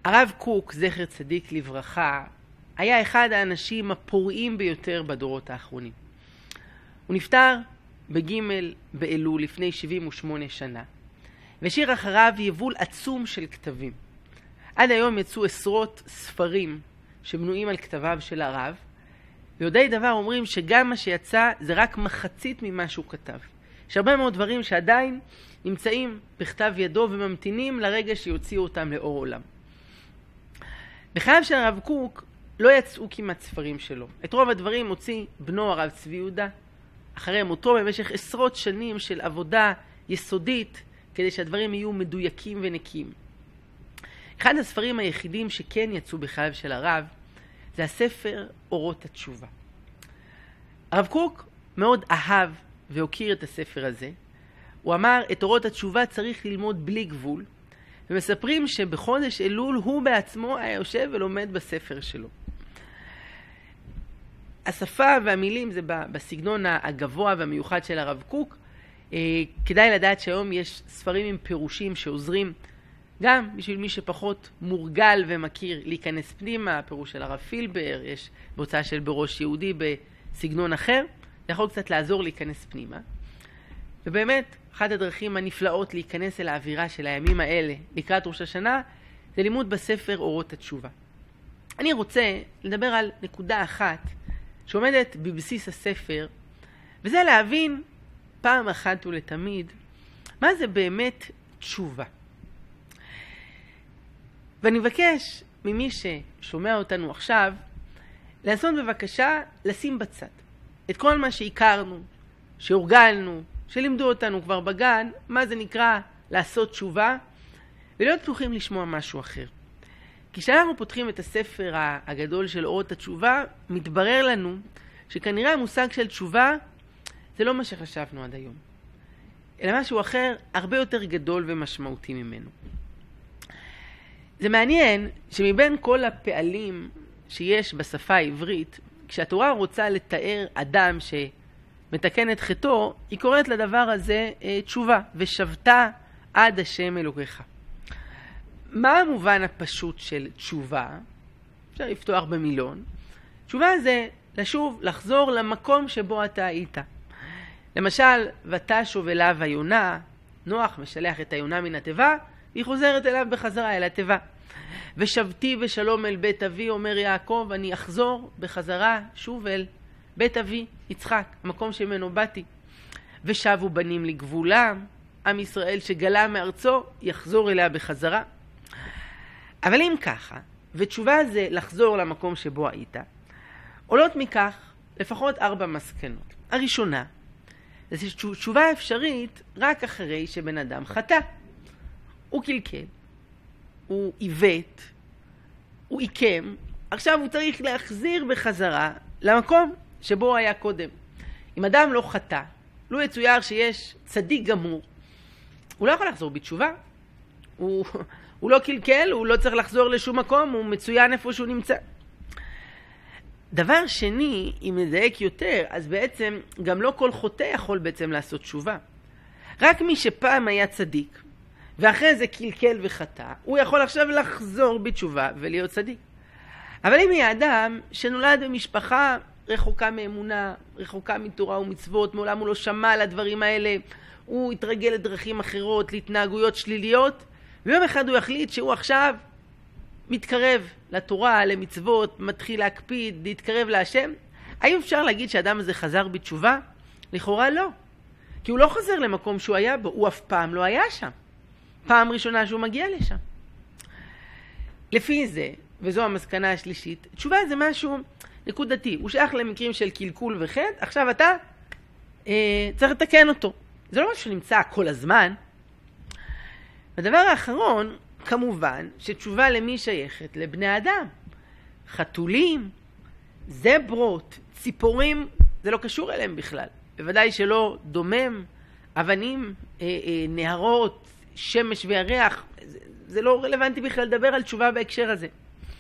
הרב קוק, זכר צדיק לברכה, היה אחד האנשים הפוריים ביותר בדורות האחרונים. הוא נפטר בגימל באלול לפני 78 שנה, והשאיר אחריו יבול עצום של כתבים. עד היום יצאו עשרות ספרים שבנויים על כתביו של הרב, ויודעי דבר אומרים שגם מה שיצא זה רק מחצית ממה שהוא כתב. יש הרבה מאוד דברים שעדיין נמצאים בכתב ידו וממתינים לרגע שיוציאו אותם לאור עולם. בחייו של הרב קוק לא יצאו כמעט ספרים שלו. את רוב הדברים הוציא בנו הרב צבי יהודה, אחרי מותו במשך עשרות שנים של עבודה יסודית, כדי שהדברים יהיו מדויקים ונקיים. אחד הספרים היחידים שכן יצאו בחייו של הרב, זה הספר אורות התשובה. הרב קוק מאוד אהב והוקיר את הספר הזה. הוא אמר, את אורות התשובה צריך ללמוד בלי גבול, ומספרים שבחודש אלול הוא בעצמו היה יושב ולומד בספר שלו. השפה והמילים זה בסגנון הגבוה והמיוחד של הרב קוק. כדאי לדעת שהיום יש ספרים עם פירושים שעוזרים גם בשביל מי שפחות מורגל ומכיר להיכנס פנימה. הפירוש של הרב פילבר, יש בהוצאה של בראש יהודי בסגנון אחר, זה יכול קצת לעזור להיכנס פנימה. ובאמת, אחת הדרכים הנפלאות להיכנס אל האווירה של הימים האלה לקראת ראש השנה, זה לימוד בספר אורות התשובה. אני רוצה לדבר על נקודה אחת שעומדת בבסיס הספר, וזה להבין פעם אחת ולתמיד מה זה באמת תשובה. ואני מבקש ממי ששומע אותנו עכשיו, לעשות בבקשה לשים בצד את כל מה שהכרנו, שהורגלנו, שלימדו אותנו כבר בגן, מה זה נקרא לעשות תשובה, ולהיות פתוחים לשמוע משהו אחר. כי כשאנחנו פותחים את הספר הגדול של אורות התשובה, מתברר לנו שכנראה המושג של תשובה זה לא מה שחשבנו עד היום, אלא משהו אחר הרבה יותר גדול ומשמעותי ממנו. זה מעניין שמבין כל הפעלים שיש בשפה העברית, כשהתורה רוצה לתאר אדם שמתקן את חטאו, היא קוראת לדבר הזה תשובה, ושבת עד השם אלוקיך. מה המובן הפשוט של תשובה? אפשר לפתוח במילון. תשובה זה לשוב, לחזור למקום שבו אתה היית. למשל, ותשוב אליו היונה, נוח משלח את היונה מן התיבה, והיא חוזרת אליו בחזרה אל התיבה. ושבתי בשלום אל בית אבי, אומר יעקב, אני אחזור בחזרה שוב אל בית אבי, יצחק, המקום שממנו באתי. ושבו בנים לגבולם, עם ישראל שגלה מארצו, יחזור אליה בחזרה. אבל אם ככה, ותשובה זה לחזור למקום שבו היית, עולות מכך לפחות 4 מסקנות. הראשונה, זה שתשובה אפשרית רק אחרי שבן אדם חטא. הוא קלקל, הוא עיוות, הוא עיקם, עכשיו הוא צריך להחזיר בחזרה למקום שבו היה קודם. אם אדם לא חטא, לא יצויר שיש צדיק גמור, הוא לא יכול לחזור בתשובה. הוא לא קלקל, הוא לא צריך לחזור לשום מקום, הוא מצוין איפה שהוא נמצא. דבר שני, אם נדייק יותר, אז בעצם גם לא כל חוטא יכול בעצם לעשות תשובה. רק מי שפעם היה צדיק, ואחרי זה קלקל וחטא, הוא יכול עכשיו לחזור בתשובה ולהיות צדיק. אבל אם יהיה אדם שנולד במשפחה רחוקה מאמונה, רחוקה מתורה ומצוות, מעולם הוא לא שמע על הדברים האלה, הוא התרגל לדרכים אחרות, להתנהגויות שליליות, ויום אחד הוא יחליט שהוא עכשיו מתקרב לתורה, למצוות, מתחיל להקפיד, להתקרב להשם. האם אפשר להגיד שהאדם הזה חזר בתשובה? לכאורה לא. כי הוא לא חוזר למקום שהוא היה בו, הוא אף פעם לא היה שם. פעם ראשונה שהוא מגיע לשם. לפי זה, וזו המסקנה השלישית, תשובה זה משהו נקודתי. הוא שייך למקרים של קלקול וחטא, עכשיו אתה צריך לתקן אותו. זה לא משהו שנמצא כל הזמן. הדבר האחרון, כמובן, שתשובה למי שייכת לבני אדם. חתולים, זברות, ציפורים, זה לא קשור אליהם בכלל. בוודאי שלא דומם, אבנים, נהרות, שמש וירח, זה לא רלוונטי בכלל לדבר על תשובה בהקשר הזה.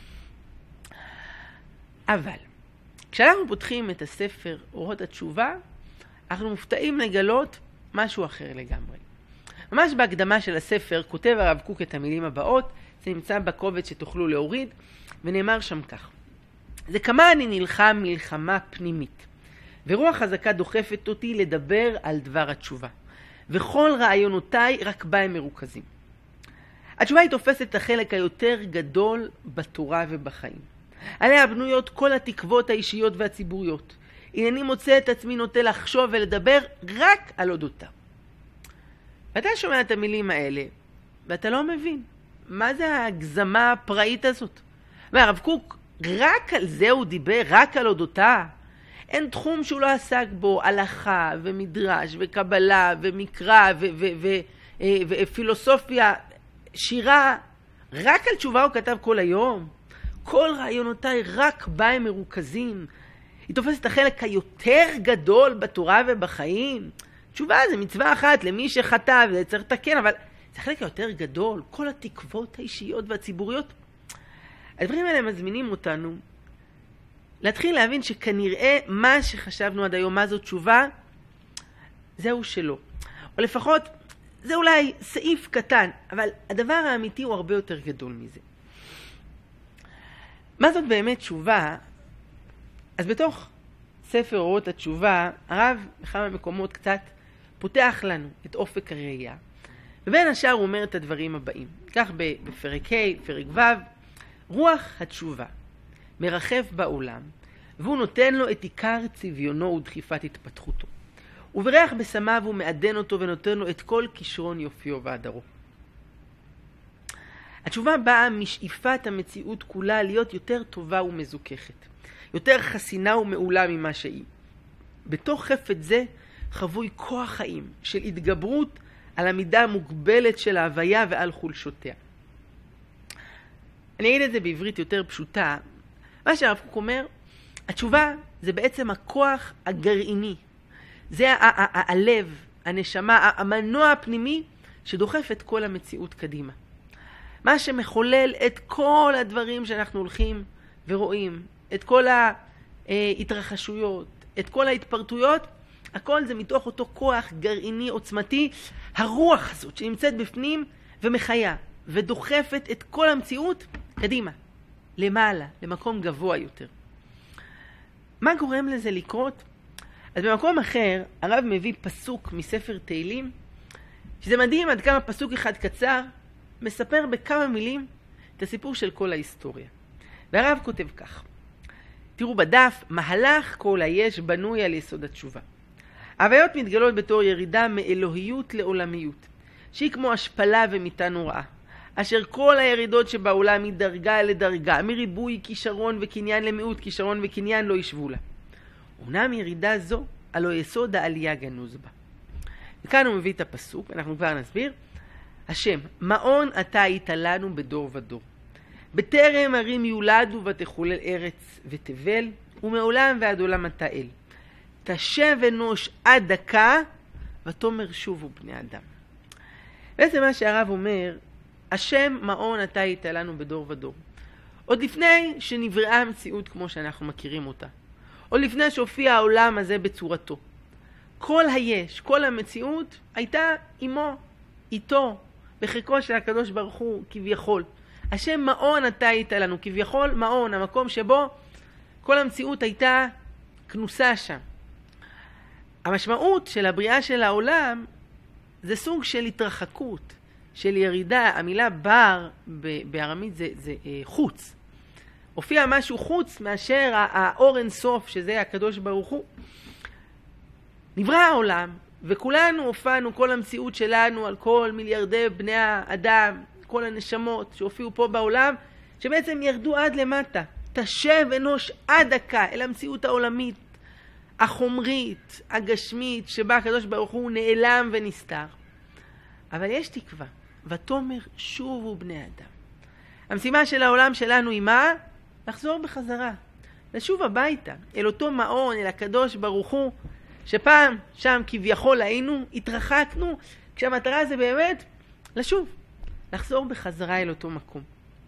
אבל, כשאנחנו פותחים את הספר אורות התשובה, אנחנו מופתעים לגלות משהו אחר לגמרי. ממש בהקדמה של הספר כותב הרב קוק את המילים הבאות, זה נמצא בקובץ שתוכלו להוריד, ונאמר שם כך: זה כמה אני נלחם מלחמה פנימית, ורוח חזקה דוחפת אותי לדבר על דבר התשובה, וכל רעיונותיי רק בה הם מרוכזים. התשובה היא תופסת את החלק היותר גדול בתורה ובחיים. עליה בנויות כל התקוות האישיות והציבוריות. הנני מוצא את עצמי נוטה לחשוב ולדבר רק על אודותיו. ואתה שומע את המילים האלה, ואתה לא מבין. מה זה ההגזמה הפראית הזאת? והרב קוק, רק על זה הוא דיבר, רק על אודותיו. אין תחום שהוא לא עסק בו, הלכה ומדרש וקבלה ומקרא ופילוסופיה, שירה. רק על תשובה הוא כתב כל היום. כל רעיונותיי רק בה הם מרוכזים. היא תופסת את החלק היותר גדול בתורה ובחיים. תשובה זה מצווה אחת למי שחטא וזה צריך לתקן, אבל זה החלק היותר גדול. כל התקוות האישיות והציבוריות. הדברים האלה מזמינים אותנו להתחיל להבין שכנראה מה שחשבנו עד היום, מה זאת תשובה, זהו שלא. או לפחות, זה אולי סעיף קטן, אבל הדבר האמיתי הוא הרבה יותר גדול מזה. מה זאת באמת תשובה? אז בתוך ספר אורות התשובה, הרב בכמה מקומות קצת פותח לנו את אופק הראייה. ובין השאר הוא אומר את הדברים הבאים. כך בפרק ה', פרק ו', רוח התשובה מרחב בעולם, והוא נותן לו את עיקר צביונו ודחיפת התפתחותו. ובריח בסמיו הוא מעדן אותו ונותן לו את כל כישרון יופיו והדרו. התשובה באה משאיפת המציאות כולה להיות יותר טובה ומזוככת, יותר חסינה ומעולה ממה שהיא. בתוך חפץ זה חבוי כוח חיים של התגברות על המידה המוגבלת של ההוויה ועל חולשותיה. אני אגיד את זה בעברית יותר פשוטה. מה שהרב קוק אומר, התשובה זה בעצם הכוח הגרעיני. זה הלב, הנשמה, המנוע הפנימי שדוחף את כל המציאות קדימה. מה שמחולל את כל הדברים שאנחנו הולכים ורואים, את כל ההתרחשויות, את כל ההתפרטויות, הכל זה מתוך אותו כוח גרעיני עוצמתי, הרוח הזאת שנמצאת בפנים ומחיה ודוחפת את כל המציאות קדימה, למעלה, למקום גבוה יותר. מה גורם לזה לקרות? אז במקום אחר, הרב מביא פסוק מספר תהילים, שזה מדהים עד כמה פסוק אחד קצר, מספר בכמה מילים את הסיפור של כל ההיסטוריה. והרב כותב כך: תראו בדף, מהלך כל היש בנוי על יסוד התשובה. ההוויות מתגלות בתור ירידה מאלוהיות לעולמיות, שהיא כמו השפלה ומיתה נוראה, אשר כל הירידות שבעולם מדרגה לדרגה, מריבוי כישרון וקניין למיעוט כישרון וקניין לא ישבו לה. אומנם ירידה זו, הלא יסוד העלייה גנוז בה. וכאן הוא מביא את הפסוק, אנחנו כבר נסביר. השם, מעון אתה היית לנו בדור ודור. בטרם ערים יולדו ותחולל ארץ ותבל, ומעולם ועד עולם אתה אל. תשב אנוש עד דקה, ותאמר שובו בני אדם. בעצם מה שהרב אומר, השם מעון אתה היית לנו בדור ודור. עוד לפני שנבראה המציאות כמו שאנחנו מכירים אותה. עוד לפני שהופיע העולם הזה בצורתו. כל היש, כל המציאות הייתה עמו, איתו, בחיקו של הקדוש ברוך הוא כביכול. השם מעון אתה היית לנו, כביכול מעון, המקום שבו כל המציאות הייתה כנוסה שם. המשמעות של הבריאה של העולם זה סוג של התרחקות, של ירידה. המילה בר בארמית זה חוץ. הופיע משהו חוץ מאשר האור אין סוף, שזה הקדוש ברוך הוא. נברא העולם, וכולנו הופענו, כל המציאות שלנו, על כל מיליארדי בני האדם, כל הנשמות שהופיעו פה בעולם, שבעצם ירדו עד למטה. תשב אנוש עד דקה אל המציאות העולמית, החומרית, הגשמית, שבה הקדוש ברוך הוא נעלם ונסתר. אבל יש תקווה, ותאמר שובו בני אדם. המשימה של העולם שלנו היא מה? לחזור בחזרה, לשוב הביתה, אל אותו מעון, אל הקדוש ברוך הוא, שפעם שם כביכול היינו, התרחקנו, כשהמטרה זה באמת לשוב, לחזור בחזרה אל אותו מקום.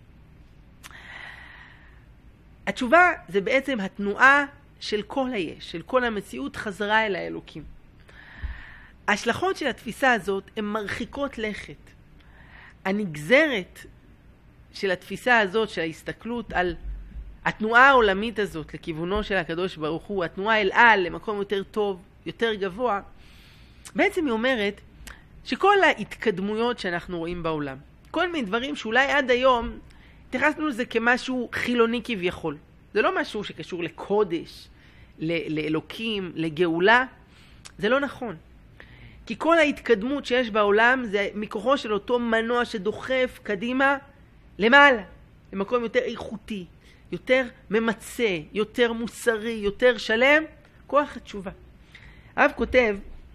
התשובה זה בעצם התנועה של כל היש, של כל המציאות חזרה אל האלוקים. ההשלכות של התפיסה הזאת הן מרחיקות לכת. הנגזרת של התפיסה הזאת, של ההסתכלות על התנועה העולמית הזאת לכיוונו של הקדוש ברוך הוא, התנועה אל על, למקום יותר טוב, יותר גבוה, בעצם היא אומרת שכל ההתקדמויות שאנחנו רואים בעולם, כל מיני דברים שאולי עד היום התייחסנו לזה כמשהו חילוני כביכול. זה לא משהו שקשור לקודש, לאלוקים, לגאולה. זה לא נכון. כי כל ההתקדמות שיש בעולם זה מכוחו של אותו מנוע שדוחף קדימה למעלה, למקום יותר איכותי, יותר ממצה, יותר מוסרי, יותר שלם, כוח התשובה. הרב כותב,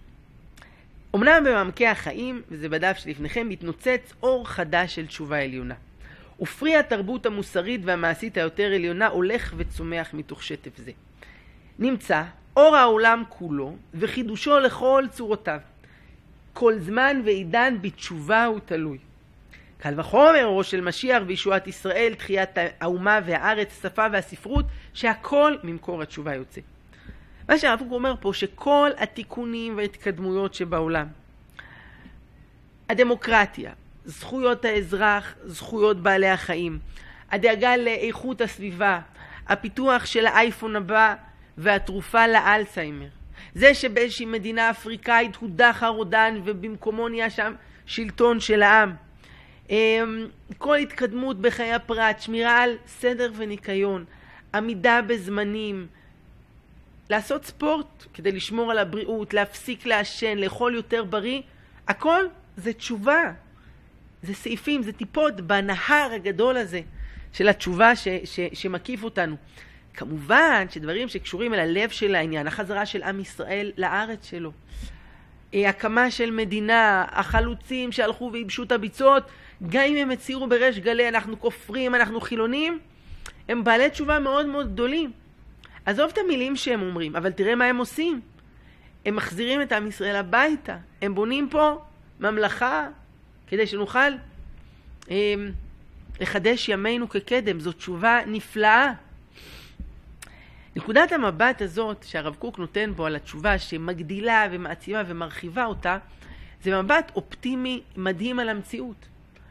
אמנם במעמקי החיים, וזה בדף שלפניכם, מתנוצץ אור חדש של תשובה עליונה. ופרי התרבות המוסרית והמעשית היותר עליונה הולך וצומח מתוך שטף זה. נמצא אור העולם כולו וחידושו לכל צורותיו. כל זמן ועידן בתשובה הוא תלוי. קל וחומר אורו של משיח וישועת ישראל, תחיית האומה והארץ, השפה והספרות, שהכל ממקור התשובה יוצא. מה שהרב קוק אומר פה, שכל התיקונים וההתקדמויות שבעולם, הדמוקרטיה, זכויות האזרח, זכויות בעלי החיים, הדאגה לאיכות הסביבה, הפיתוח של האייפון הבא והתרופה לאלצהיימר, זה שבאיזושהי מדינה אפריקאית הודח הרודן ובמקומו נהיה שם שלטון של העם, כל התקדמות בחיי הפרט, שמירה על סדר וניקיון, עמידה בזמנים, לעשות ספורט כדי לשמור על הבריאות, להפסיק לעשן, לאכול יותר בריא, הכל זה תשובה. זה סעיפים, זה טיפות בנהר הגדול הזה של התשובה שמקיף אותנו. כמובן שדברים שקשורים אל הלב של העניין, החזרה של עם ישראל לארץ שלו, הקמה של מדינה, החלוצים שהלכו וייבשו את הביצות, גם אם הם הצהירו בריש גלי, אנחנו כופרים, אנחנו חילונים, הם בעלי תשובה מאוד מאוד גדולים. עזוב את המילים שהם אומרים, אבל תראה מה הם עושים. הם מחזירים את עם ישראל הביתה. הם בונים פה ממלכה כדי שנוכל לחדש ימינו כקדם. זו תשובה נפלאה. נקודת המבט הזאת שהרב קוק נותן בו על התשובה שמגדילה ומעצימה ומרחיבה אותה, זה מבט אופטימי מדהים על המציאות.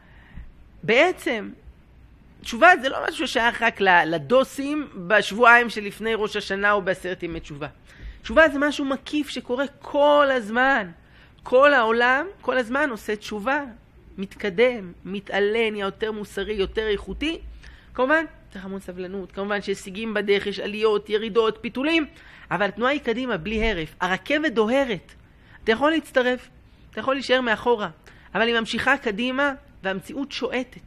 בעצם תשובה זה לא משהו ששייך רק לדוסים בשבועיים שלפני ראש השנה או בעשרת ימי תשובה. תשובה זה משהו מקיף שקורה כל הזמן. כל העולם, כל הזמן עושה תשובה, מתקדם, מתעלה, נהיה יותר מוסרי, יותר איכותי. כמובן, צריך המון סבלנות, כמובן שהשיגים בדרך, יש עליות, ירידות, פיתולים, אבל התנועה היא קדימה, בלי הרף. הרכבת דוהרת. אתה יכול להצטרף, אתה יכול להישאר מאחורה, אבל היא ממשיכה קדימה והמציאות שועטת.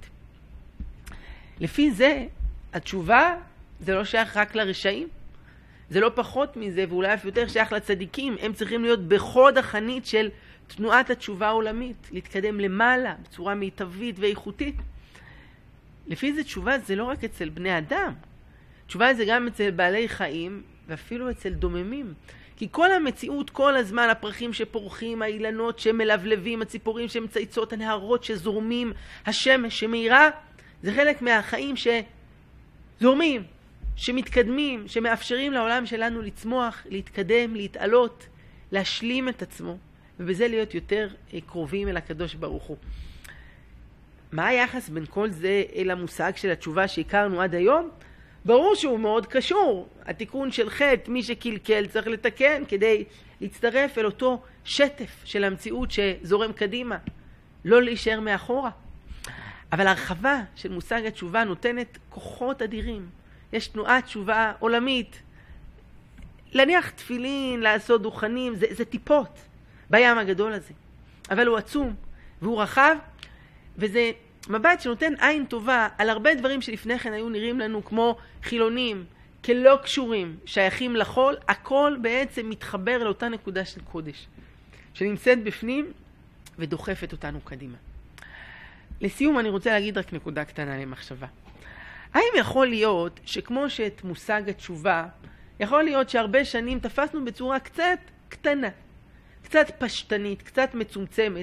לפי זה, התשובה זה לא שייך רק לרשעים, זה לא פחות מזה, ואולי אף יותר שייך לצדיקים. הם צריכים להיות בחוד החנית של תנועת התשובה העולמית, להתקדם למעלה בצורה מיטבית ואיכותית. לפי זה תשובה זה לא רק אצל בני אדם, תשובה זה גם אצל בעלי חיים ואפילו אצל דוממים. כי כל המציאות, כל הזמן, הפרחים שפורחים, האילנות שמלבלבים, הציפורים שמצייצות, הנהרות שזורמים, השמש שמאירה, זה חלק מהחיים שזורמים, שמתקדמים, שמאפשרים לעולם שלנו לצמוח, להתקדם, להתעלות, להשלים את עצמו, ובזה להיות יותר קרובים אל הקדוש ברוך הוא. מה היחס בין כל זה אל המושג של התשובה שהכרנו עד היום? ברור שהוא מאוד קשור. התיקון של חטא, מי שקלקל צריך לתקן כדי להצטרף אל אותו שטף של המציאות שזורם קדימה, לא להישאר מאחורה. אבל הרחבה של מושג התשובה נותנת כוחות אדירים. יש תנועת תשובה עולמית. להניח תפילין, לעשות דוכנים, זה טיפות בים הגדול הזה. אבל הוא עצום והוא רחב, וזה מבט שנותן עין טובה על הרבה דברים שלפני כן היו נראים לנו כמו חילונים, כלא קשורים, שייכים לחול. הכל בעצם מתחבר לאותה נקודה של קודש, שנמצאת בפנים ודוחפת אותנו קדימה. לסיום אני רוצה להגיד רק נקודה קטנה למחשבה. האם יכול להיות שכמו שאת מושג התשובה, יכול להיות שהרבה שנים תפסנו בצורה קצת קטנה, קצת פשטנית, קצת מצומצמת,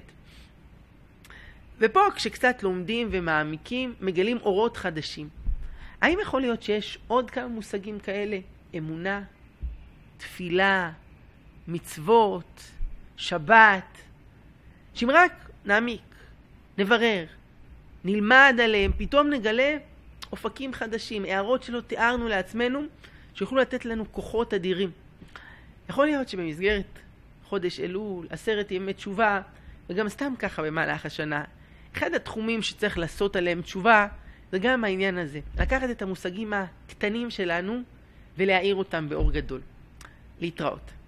ופה כשקצת לומדים ומעמיקים, מגלים אורות חדשים. האם יכול להיות שיש עוד כמה מושגים כאלה? אמונה, תפילה, מצוות, שבת, שאם רק נעמיק, נברר, נלמד עליהם, פתאום נגלה אופקים חדשים, הערות שלא תיארנו לעצמנו, שיוכלו לתת לנו כוחות אדירים. יכול להיות שבמסגרת חודש אלול, 10 ימי תשובה, וגם סתם ככה במהלך השנה, אחד התחומים שצריך לעשות עליהם תשובה, זה גם העניין הזה. לקחת את המושגים הקטנים שלנו, ולהאיר אותם באור גדול. להתראות.